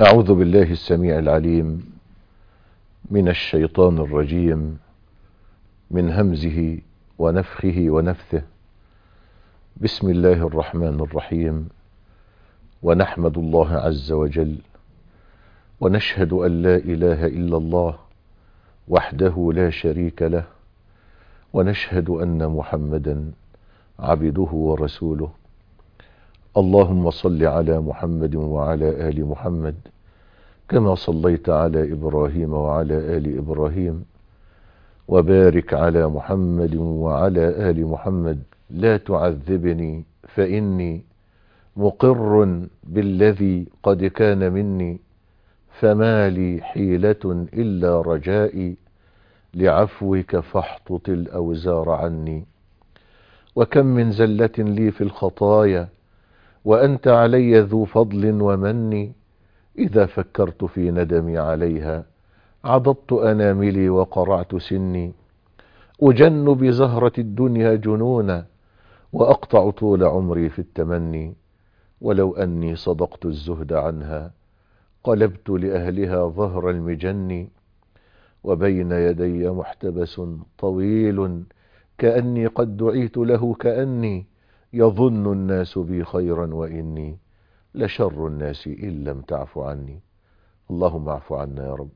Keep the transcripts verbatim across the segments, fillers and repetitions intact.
أعوذ بالله السميع العليم من الشيطان الرجيم من همزه ونفخه ونفثه. بسم الله الرحمن الرحيم. ونحمد الله عز وجل ونشهد أن لا إله إلا الله وحده لا شريك له، ونشهد أن محمدا عبده ورسوله. اللهم صل على محمد وعلى آل محمد كما صليت على إبراهيم وعلى آل إبراهيم، وبارك على محمد وعلى آل محمد. لا تعذبني فإني مقر بالذي قد كان مني، فما لي حيلة إلا رجائي لعفوك فاحطط الأوزار عني. وكم من زلة لي في الخطايا وأنت علي ذو فضل ومن، إذا فكرت في ندمي عليها عضضت أناملي وقرعت سني. أجن بزهرة الدنيا جنونا وأقطع طول عمري في التمني، ولو أني صدقت الزهد عنها قلبت لأهلها ظهر المجن. وبين يدي محتبس طويل كأني قد دعيت له، كأني يظن الناس بي خيرا وإني لشر الناس إن لم تعف عني. اللهم اعف عنا يا رب.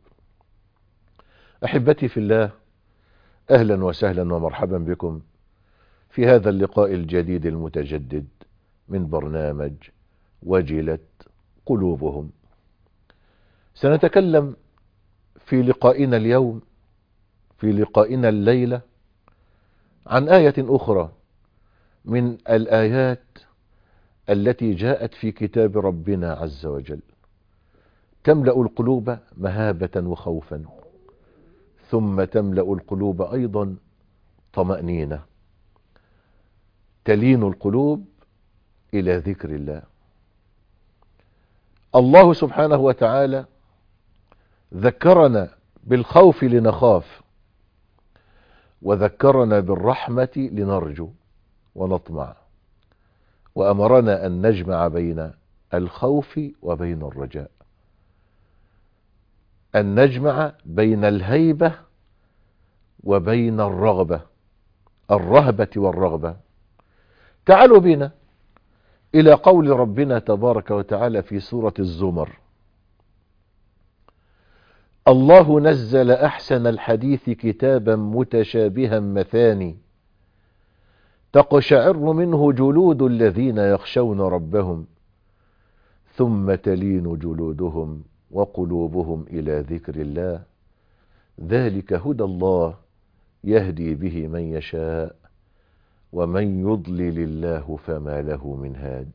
أحبتي في الله، أهلا وسهلا ومرحبا بكم في هذا اللقاء الجديد المتجدد من برنامج وجلت قلوبهم. سنتكلم في لقائنا اليوم في لقائنا الليلة عن آية أخرى من الآيات التي جاءت في كتاب ربنا عز وجل، تملأ القلوب مهابة وخوفا، ثم تملأ القلوب أيضا طمأنينة، تلين القلوب إلى ذكر الله. الله سبحانه وتعالى ذكرنا بالخوف لنخاف، وذكرنا بالرحمة لنرجو ونطمع، وأمرنا أن نجمع بين الخوف وبين الرجاء، أن نجمع بين الهيبة وبين الرغبة، الرهبة والرغبة. تعالوا بنا إلى قول ربنا تبارك وتعالى في سورة الزمر: الله نزل أحسن الحديث كتابا متشابها مثاني تقشعر منه جلود الذين يخشون ربهم ثم تلين جلودهم وقلوبهم إلى ذكر الله، ذلك هدى الله يهدي به من يشاء ومن يضلل الله فما له من هاد.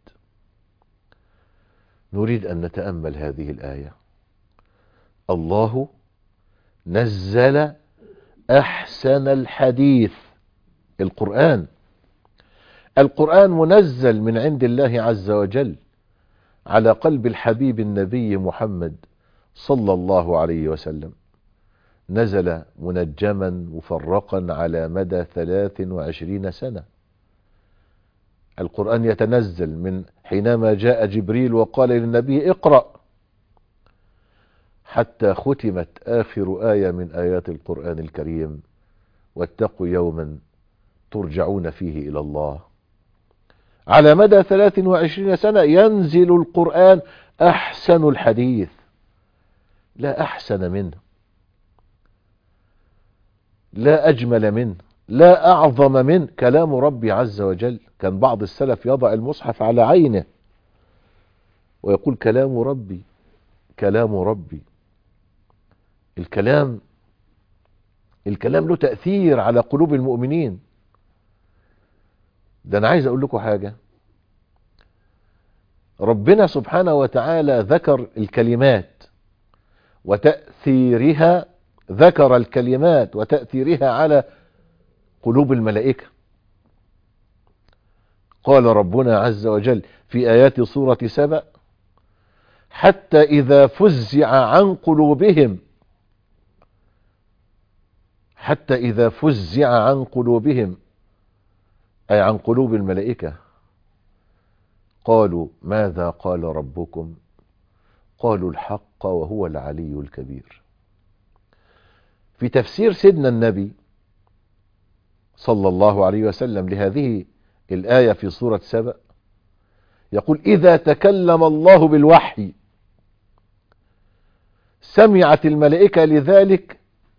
نريد أن نتأمل هذه الآية. الله نزل أحسن الحديث، القرآن القرآن منزل من عند الله عز وجل على قلب الحبيب النبي محمد صلى الله عليه وسلم، نزل منجما مفرقا على مدى ثلاث وعشرين سنة. القرآن يتنزل من حينما جاء جبريل وقال للنبي اقرأ، حتى ختمت آخر آية من آيات القرآن الكريم: واتقوا يوما ترجعون فيه إلى الله. على مدى ثلاث وعشرين سنة ينزل القرآن أحسن الحديث، لا أحسن منه، لا أجمل منه، لا أعظم منه كلام ربي عز وجل. كان بعض السلف يضع المصحف على عينه ويقول: كلام ربي كلام ربي. الكلام الكلام له تأثير على قلوب المؤمنين. ده أنا عايز أقول لكم حاجة. ربنا سبحانه وتعالى ذكر الكلمات وتأثيرها ذكر الكلمات وتأثيرها على قلوب الملائكة. قال ربنا عز وجل في آيات سورة سبأ: حتى إذا فزع عن قلوبهم حتى إذا فزع عن قلوبهم أي عن قلوب الملائكة قالوا ماذا قال ربكم؟ قالوا الحق وهو العلي الكبير. في تفسير سيدنا النبي صلى الله عليه وسلم لهذه الآية في سورة سبأ يقول: إذا تكلم الله بالوحي سمعت الملائكة لذلك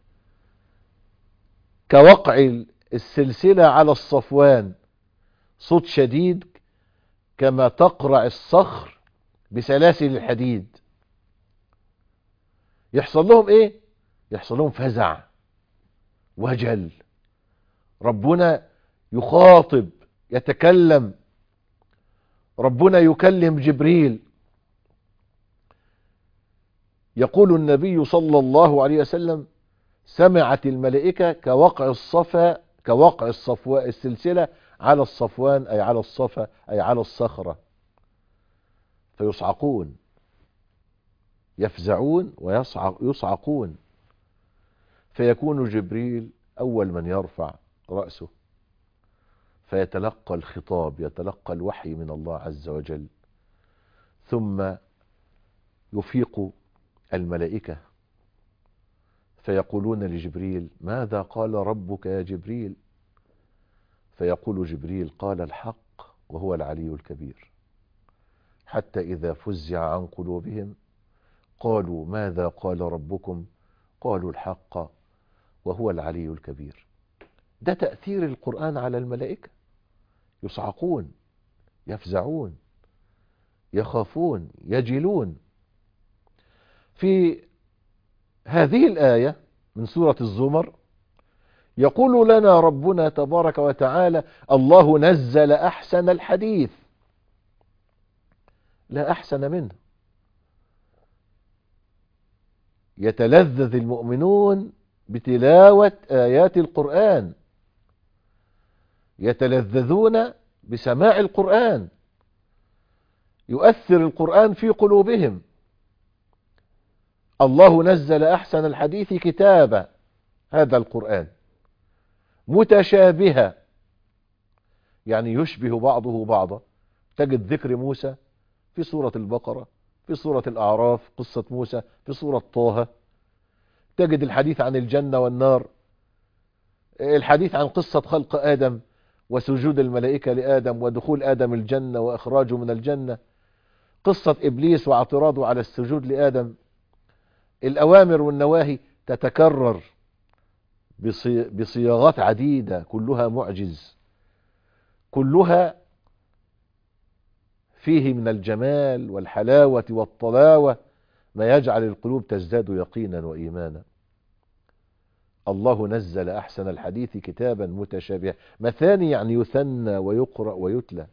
كوقع السلسلة على الصفوان، صوت شديد كما تقرع الصخر بسلاسل الحديد. يحصل لهم ايه؟ يحصل لهم فزع وجل. ربنا يخاطب يتكلم، ربنا يكلم جبريل. يقول النبي صلى الله عليه وسلم: سمعت الملائكة كوقع الصفا كوقع الصفواء السلسلة على الصفوان، أي على الصفا، أي على الصخرة، فيصعقون، يفزعون ويصعقون. فيكون جبريل أول من يرفع رأسه فيتلقى الخطاب، يتلقى الوحي من الله عز وجل، ثم يفيق الملائكة فيقولون لجبريل: ماذا قال ربك يا جبريل؟ فيقول جبريل: قال الحق وهو العلي الكبير. حتى إذا فزع عن قلوبهم قالوا: ماذا قال ربكم؟ قالوا الحق وهو العلي الكبير. ده تأثير القرآن على الملائكة، يصعقون، يفزعون، يخافون، يجلون. في هذه الآية من سورة الزمر يقول لنا ربنا تبارك وتعالى: الله نزل أحسن الحديث، لا أحسن منه. يتلذذ المؤمنون بتلاوة آيات القرآن، يتلذذون بسماع القرآن، يؤثر القرآن في قلوبهم. الله نزل أحسن الحديث كتابا، هذا القرآن، متشابها، يعني يشبه بعضه بعضا. تجد ذكر موسى في سورة البقرة، في سورة الأعراف قصة موسى، في سورة طه. تجد الحديث عن الجنة والنار، الحديث عن قصة خلق آدم وسجود الملائكة لآدم ودخول آدم الجنة وإخراجه من الجنة، قصة إبليس واعتراضه على السجود لآدم. الأوامر والنواهي تتكرر بصياغات عديدة، كلها معجز، كلها فيه من الجمال والحلاوة والطلاوة ما يجعل القلوب تزداد يقينا وإيمانا. الله نزل أحسن الحديث كتابا متشابها، مثاني يعني يثنى ويقرأ ويتلى،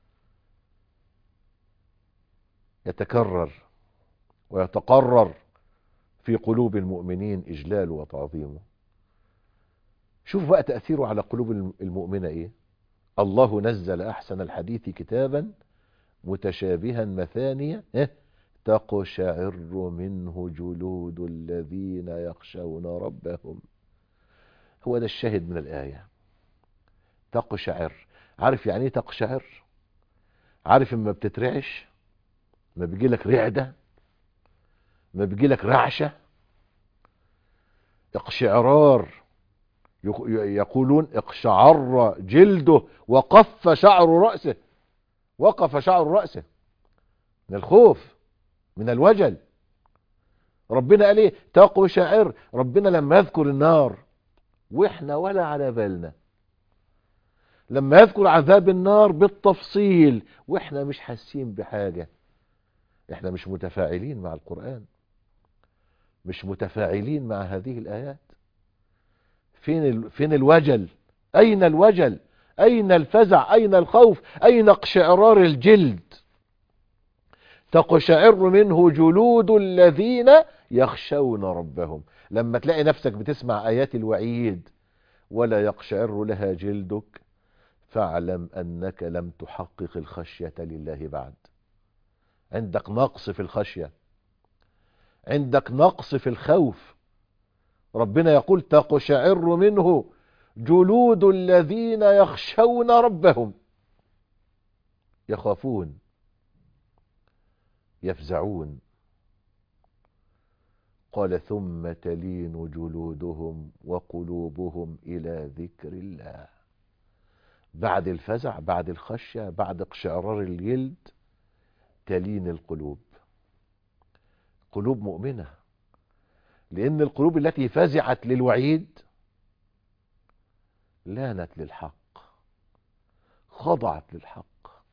يتكرر ويتقرر في قلوب المؤمنين إجلاله وتعظيمه. شوف بقى تأثيره على قلوب المؤمنة إيه. الله نزل أحسن الحديث كتابا متشابها مثانية تقشعر منه جلود الذين يخشون ربهم. هو ده الشاهد من الآية، تقشعر. عارف يعني ايه تقشعر؟ عارف اما بتترعش، ما بيجي لك رعدة، ما بيجي لك رعشة، اقشعرار. يقولون اقشعر جلده وقف شعر رأسه، وقف شعر رأسه من الخوف، من الوجل. ربنا قال ايه؟ تقشعر. ربنا لما يذكر النار واحنا ولا على بالنا، لما يذكر عذاب النار بالتفصيل واحنا مش حاسين بحاجة، احنا مش متفاعلين مع القرآن، مش متفاعلين مع هذه الآيات. فين ال... فين الوجل؟ أين الوجل؟ أين الفزع؟ أين الخوف؟ أين اقشعرار الجلد؟ تقشعر منه جلود الذين يخشون ربهم. لما تلاقي نفسك بتسمع آيات الوعيد ولا يقشعر لها جلدك، فاعلم أنك لم تحقق الخشية لله بعد. عندك نقص في الخشية، عندك نقص في الخوف. ربنا يقول تقشعر منه جلود الذين يخشون ربهم، يخافون، يفزعون، قال ثم تلين جلودهم وقلوبهم إلى ذكر الله. بعد الفزع، بعد الخشية، بعد اقشعرار الجلد، تلين القلوب. قلوب مؤمنة، لأن القلوب التي فزعت للوعيد لانت للحق، خضعت للحق.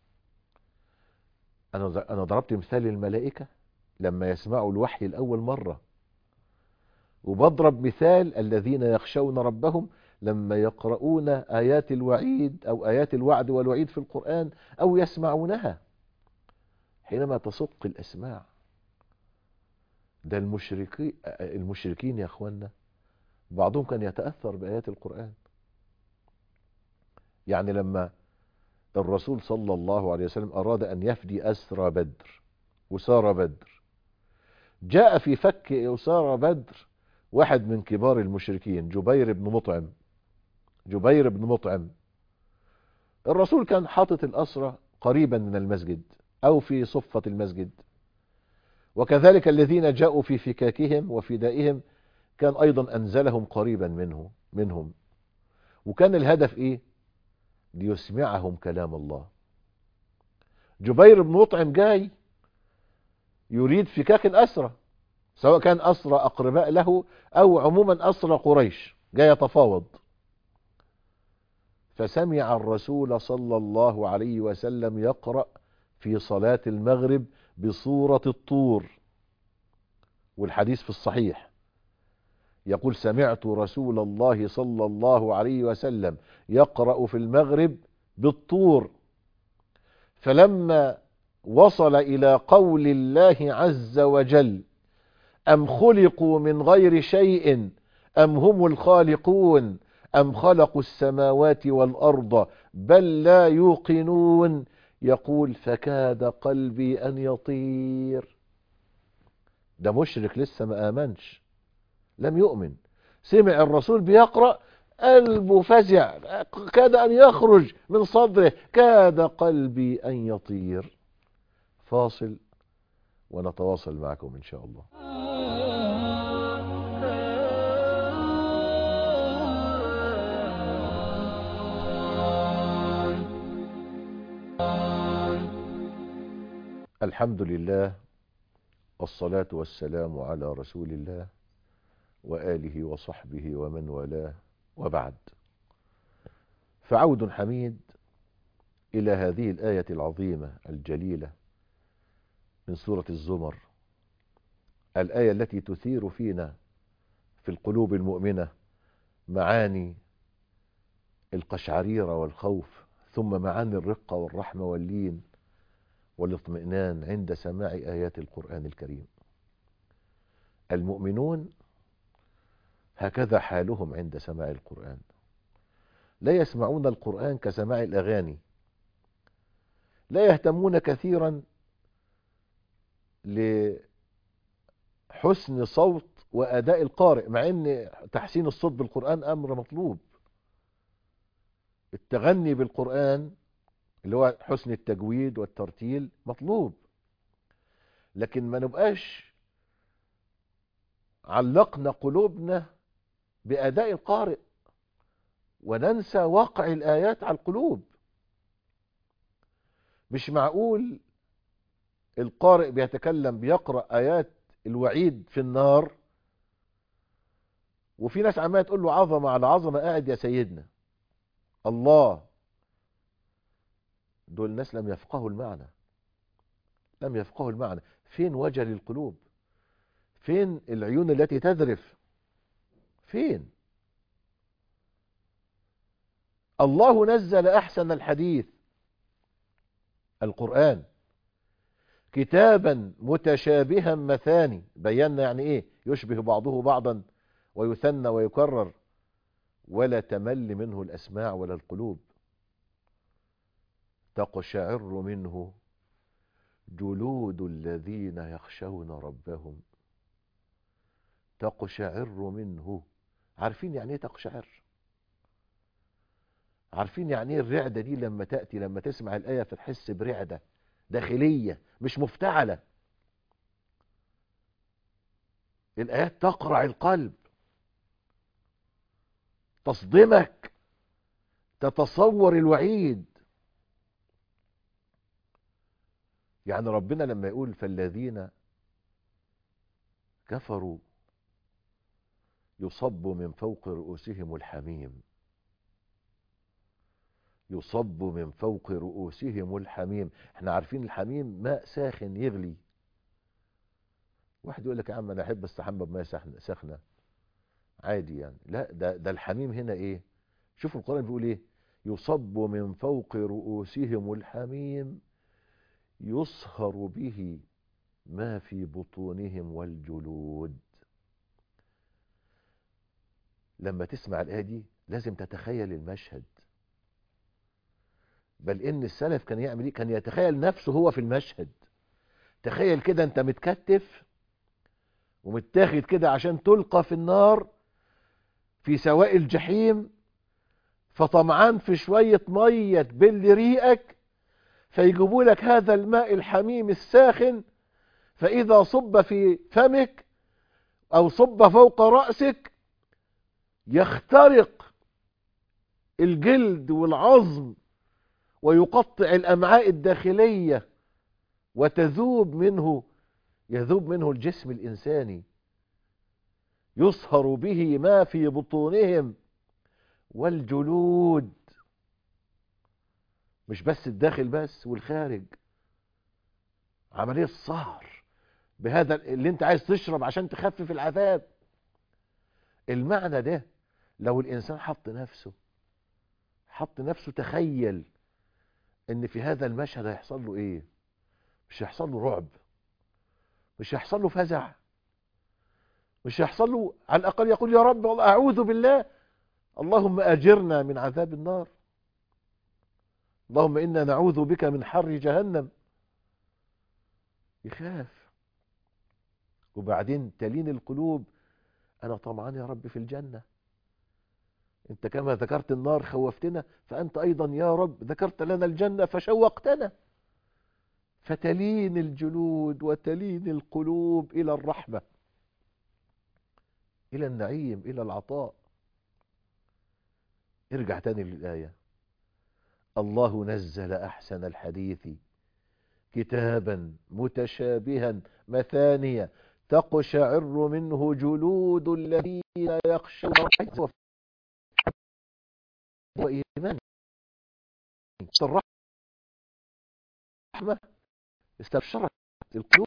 أنا أنا ضربت مثال الملائكة لما يسمعوا الوحي لأول مرة، وبضرب مثال الذين يخشون ربهم لما يقرؤون آيات الوعيد أو آيات الوعد والوعيد في القرآن أو يسمعونها حينما تصق الأسماع. ده المشركين المشركين يا أخوانا بعضهم كان يتأثر بآيات القرآن. يعني لما الرسول صلى الله عليه وسلم أراد أن يفدي أسرى بدر، أسارى بدر، جاء في فك أسارى بدر واحد من كبار المشركين، جبير بن مطعم. جبير بن مطعم الرسول كان حاطط الأسرى قريبا من المسجد أو في صفة المسجد، وكذلك الذين جاءوا في فكاكهم وفدائهم كان أيضا أنزلهم قريبا منه منهم. وكان الهدف إيه؟ ليسمعهم كلام الله. جبير بن مطعم جاي يريد فكاك الأسرى، سواء كان أسرى أقرباء له أو عموما أسرى قريش، جاي يتفاوض. فسمع الرسول صلى الله عليه وسلم يقرأ في صلاة المغرب بسورة الطور، والحديث في الصحيح يقول سمعت رسول الله صلى الله عليه وسلم يقرأ في المغرب بالطور. فلما وصل إلى قول الله عز وجل أم خلقوا من غير شيء أم هم الخالقون أم خلقوا السماوات والأرض بل لا يوقنون، يقول فكاد قلبي أن يطير. ده مشرك لسه ما آمنش، لم يؤمن، سمع الرسول بيقرأ قلبه فزع، كاد أن يخرج من صدره، كاد قلبي أن يطير. فاصل ونتواصل معكم إن شاء الله. الحمد لله والصلاة والسلام على رسول الله وآله وصحبه ومن والاه، وبعد. فعود حميد إلى هذه الآية العظيمة الجليلة من سورة الزمر، الآية التي تثير فينا في القلوب المؤمنة معاني القشعريرة والخوف، ثم معاني الرقة والرحمة واللين والاطمئنان عند سماع آيات القرآن الكريم. المؤمنون هكذا حالهم عند سماع القرآن، لا يسمعون القرآن كسماع الأغاني، لا يهتمون كثيرا لحسن صوت وأداء القارئ، مع أن تحسين الصوت بالقرآن أمر مطلوب. التغني بالقرآن اللي هو حسن التجويد والترتيل مطلوب، لكن ما نبقاش علقنا قلوبنا بأداء القارئ وننسى واقع الآيات على القلوب. مش معقول القارئ بيتكلم بيقرأ آيات الوعيد في النار، وفي ناس عمالة تقول له عظمة على عظمة، قاعد يا سيدنا الله. دول الناس لم يفقهوا المعنى، لم يفقهوا المعنى. فين وجل القلوب؟ فين العيون التي تذرف؟ فين؟ الله نزل أحسن الحديث القرآن كتابا متشابها مثاني. بينا يعني ايه يشبه بعضه بعضا ويثنى ويكرر، ولا تمل منه الأسماع ولا القلوب. تقشعر منه جلود الذين يخشون ربهم. تقشعر منه. عارفين يعني ايه تقشعر؟ عارفين يعني ايه الرعدة دي؟ لما تأتي لما تسمع الآية فتحس برعدة داخلية مش مفتعلة. الآيات تقرع القلب، تصدمك، تتصور الوعيد. يعني ربنا لما يقول فالذين كفروا يصب من فوق رؤوسهم الحميم، يصب من فوق رؤوسهم الحميم. احنا عارفين الحميم ماء ساخن يغلي. واحد يقول لك يا عم انا احب استحمى بماء ساخنه عادي يعني. لا، ده ده الحميم هنا ايه؟ شوفوا القرآن بيقول ايه؟ يصب من فوق رؤوسهم الحميم يصهر به ما في بطونهم والجلود. لما تسمع الآية دي لازم تتخيل المشهد. بل ان السلف كان يعمل ايه؟ كان يتخيل نفسه هو في المشهد. تخيل كده انت متكتف ومتاخد كده عشان تلقى في النار في سواء الجحيم، فطمعان في شوية مية تبل ريقك، فيجيبوا لك هذا الماء الحميم الساخن، فإذا صب في فمك أو صب فوق رأسك يخترق الجلد والعظم ويقطع الأمعاء الداخلية وتذوب منه، يذوب منه الجسم الإنساني. يصهر به ما في بطونهم والجلود، مش بس الداخل بس والخارج. عملية صهر بهذا اللي انت عايز تشرب عشان تخفف العذاب. المعنى ده لو الإنسان حط نفسه حط نفسه تخيل ان في هذا المشهد هيحصل له ايه. مش هيحصل له رعب، مش هيحصل له فزع، مش هيحصل له على الأقل يقول يا رب والله أعوذ بالله، اللهم أجرنا من عذاب النار، اللهم إنا نعوذ بك من حر جهنم. يخاف. وبعدين تلين القلوب، أنا طمعان يا رب في الجنة، أنت كما ذكرت النار خوفتنا، فأنت أيضا يا رب ذكرت لنا الجنة فشوقتنا. فتلين الجلود وتلين القلوب إلى الرحمة، إلى النعيم، إلى العطاء. ارجع تاني للآية. الله نزل أحسن الحديث كتابا متشابها مثانية تقشعر منه جلود الذين يخشون ربهم وإيمان. الرحمة استبشرت القلوب.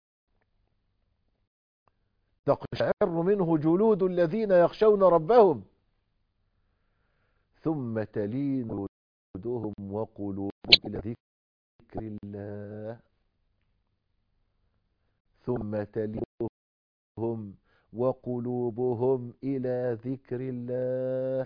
تقشعر منه جلود الذين يخشون ربهم ثم تلين جلودهم وقلوبهم إلى ذكر الله، ثم تلينهم وقلوبهم إلى ذكر الله.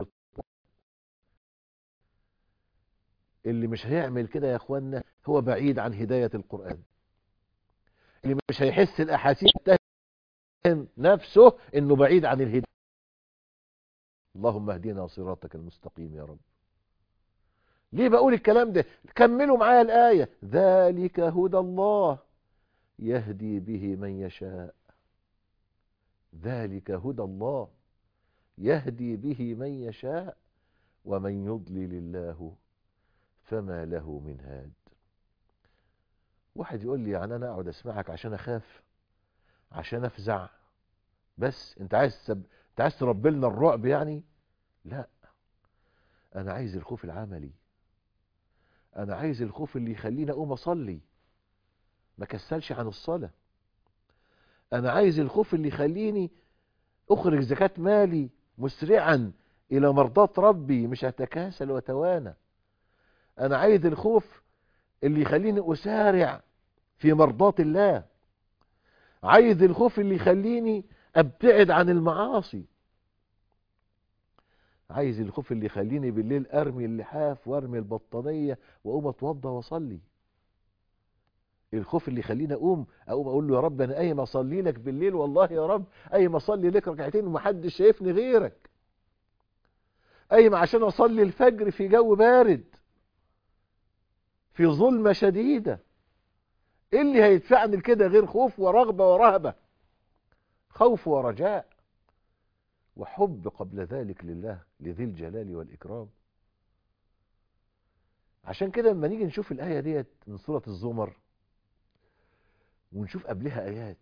اللي مش هيعمل كده يا اخوانا هو بعيد عن هداية القرآن. اللي مش هيحس الأحاسيس يتهم نفسه انه بعيد عن الهداية. اللهم اهدنا صراطك المستقيم يا رب. ليه بقول الكلام ده؟ كملوا معايا الآية. ذلك هدى الله يهدي به من يشاء. ذلك هدى الله يهدي به من يشاء ومن يضلل الله فما له من هاد. واحد يقول لي يعني انا اقعد اسمعك عشان اخاف، عشان افزع بس؟ انت عايز سب... انت عايز تربي لنا الرعب يعني؟ لا، انا عايز الخوف العملي. انا عايز الخوف اللي يخليني اقوم اصلي ما كسلش عن الصلاة. انا عايز الخوف اللي يخليني اخرج زكاة مالي مسرعا الى مرضاة ربي، مش هتكاسل وتوانى. انا عايز الخوف اللي يخليني اسارع في مرضاة الله. عايز الخوف اللي يخليني ابتعد عن المعاصي. عايز الخوف اللي يخليني بالليل ارمي اللحاف وارمي البطانية واقوم اتوضى واصلي. الخوف اللي يخليني اقوم اقوم اقول له يا رب انا قايم اصلي لك بالليل، والله يا رب قايم اصلي لك ركعتين ومحدش شايفني غيرك. قايم عشان اصلي الفجر في جو بارد في ظلمة شديدة. ايه اللي هيدفعني لكده غير خوف ورغبة ورهبة؟ خوف ورجاء وحب قبل ذلك لله لذي الجلال والإكرام. عشان كده لما نيجي نشوف الآية ديت من سورة الزمر ونشوف قبلها آيات،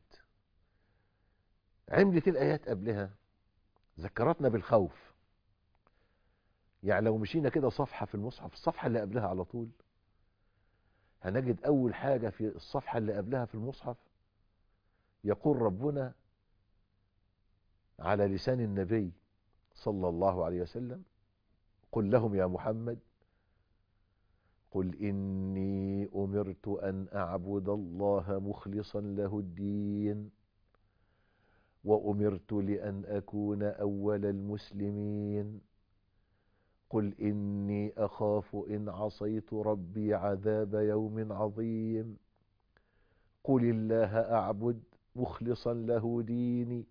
عملت الآيات قبلها ذكرتنا بالخوف. يعني لو مشينا كده صفحة في المصحف، الصفحة اللي قبلها على طول هنجد أول حاجة في الصفحة اللي قبلها في المصحف يقول ربنا على لسان النبي صلى الله عليه وسلم: قل لهم يا محمد قل إني أمرت أن أعبد الله مخلصا له الدين وأمرت لأن أكون أول المسلمين قل إني أخاف إن عصيت ربي عذاب يوم عظيم قل الله أعبد مخلصا له ديني.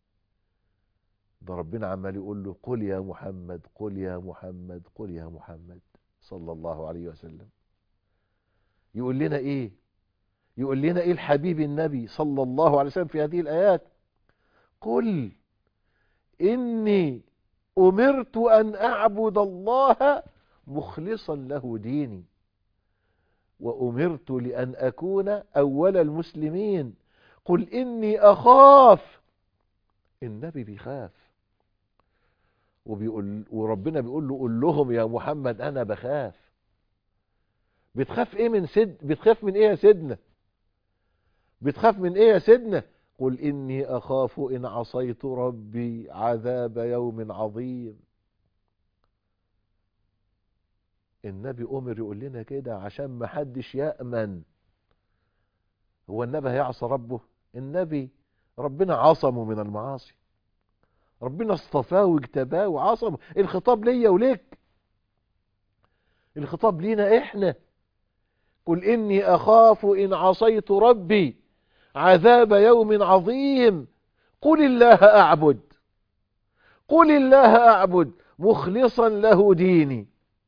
ده ربنا عمال يقول له: قل يا محمد قل يا محمد قل يا محمد صلى الله عليه وسلم. يقول لنا ايه؟ يقول لنا ايه الحبيب النبي صلى الله عليه وسلم في هذه الآيات؟ قل إني أمرت أن أعبد الله مخلصا له ديني وأمرت لأن أكون أول المسلمين. قل إني أخاف. النبي بيخاف وبيقول، وربنا بيقول له: قل لهم يا محمد أنا بخاف. بتخاف ايه من سيد بتخاف من ايه يا سيدنا؟ بتخاف من ايه يا سيدنا؟ قل إني أخاف إن عصيت ربي عذاب يوم عظيم. النبي أمر يقول لنا كده عشان ما حدش يأمن. هو النبي هيعصى ربه؟ النبي ربنا عصمه من المعاصي، ربنا اصطفاه واجتباه وعصمه. الخطاب ليا وليك، الخطاب لينا احنا. قل إني أخاف إن عصيت ربي عذاب يوم عظيم قل الله أعبد قل الله أعبد مخلصا له ديني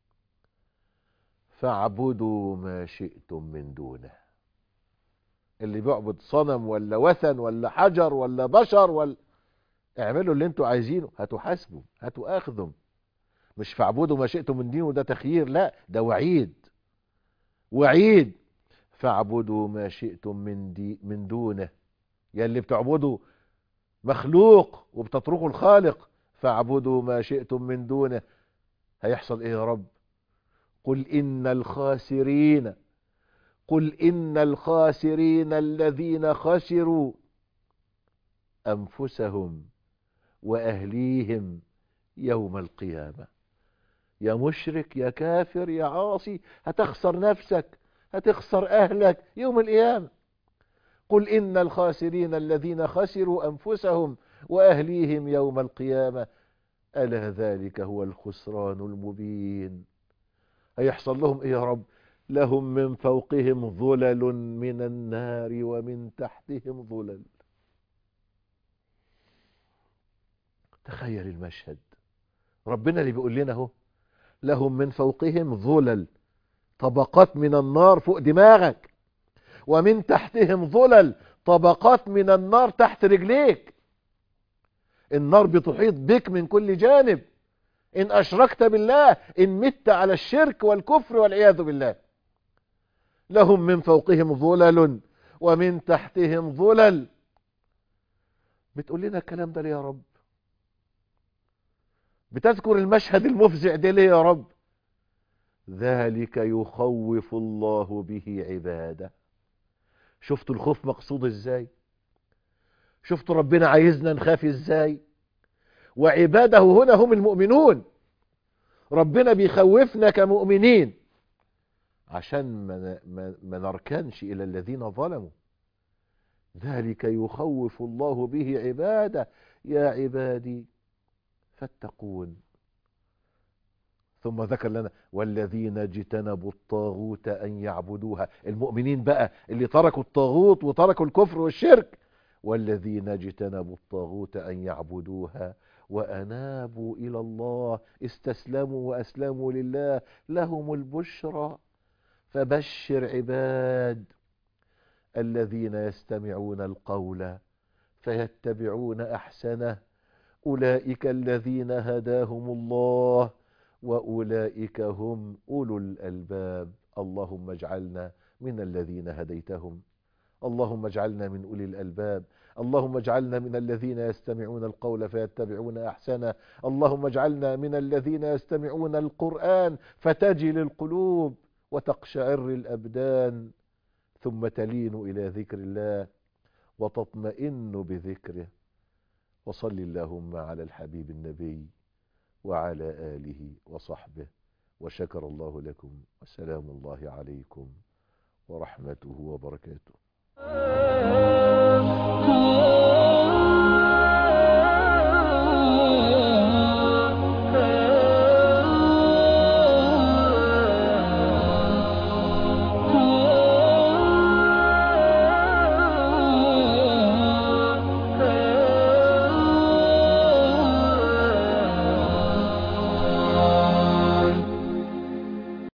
فاعبدوا ما شئتم من دونه. اللي بيعبد صنم ولا وثن ولا حجر ولا بشر ولا، اعملوا اللي انتوا عايزينه، هتحاسبوا هتؤاخذوا. مش فاعبدوا ما شئتم من دينه ده تخيير، لا ده وعيد. وعيد: فاعبدوا ما شئتم من دي من دونه. يا اللي بتعبدوا مخلوق وبتتركوا الخالق، فاعبدوا ما شئتم من دونه. هيحصل ايه يا رب؟ قل إن الخاسرين قل إن الخاسرين الذين خسروا أنفسهم وأهليهم يوم القيامة. يا مشرك يا كافر يا عاصي، هتخسر نفسك هتخسر أهلك يوم القيامة. قل إن الخاسرين الذين خسروا أنفسهم وأهليهم يوم القيامة ألا ذلك هو الخسران المبين. هيحصل لهم إيه يا رب؟ لهم من فوقهم ظلل من النار ومن تحتهم ظلل. تخيل المشهد، ربنا اللي بيقول لنا اهو: لهم من فوقهم ظلل، طبقات من النار فوق دماغك، ومن تحتهم ظلل، طبقات من النار تحت رجليك. النار بتحيط بك من كل جانب إن أشركت بالله، إن مت على الشرك والكفر والعياذ بالله. لهم من فوقهم ظلل ومن تحتهم ظلل. بتقول لنا الكلام ده ليه يا رب؟ بتذكر المشهد المفزع ده ليه يا رب؟ ذلك يخوف الله به عباده. شفتوا الخوف مقصود ازاي؟ شفتوا ربنا عايزنا نخاف ازاي؟ وعباده هنا هم المؤمنون. ربنا بيخوفنا كمؤمنين عشان ما, ما, ما نركنش إلى الذين ظلموا. ذلك يخوف الله به عباده يا عبادي فاتقون. ثم ذكر لنا: والذين اجتنبوا الطاغوت أن يعبدوها. المؤمنين بقى اللي تركوا الطاغوت وتركوا الكفر والشرك. والذين اجتنبوا الطاغوت أن يعبدوها وأنابوا إلى الله، استسلموا وأسلموا لله، لهم البشرى. فبشر عباد الذين يستمعون القول فيتبعون أحسنه أولئك الذين هداهم الله وأولئك هم أولو الألباب. اللهم اجعلنا من الذين هديتهم، اللهم اجعلنا من أولي الألباب، اللهم اجعلنا من الذين يستمعون القول فيتبعون أحسنه، اللهم اجعلنا من الذين يستمعون القرآن فتجل القلوب وتقشعر الأبدان ثم تلين إلى ذكر الله وتطمئن بذكره. وصل اللهم على الحبيب النبي وعلى آله وصحبه، وشكر الله لكم، والسلام الله عليكم ورحمته وبركاته.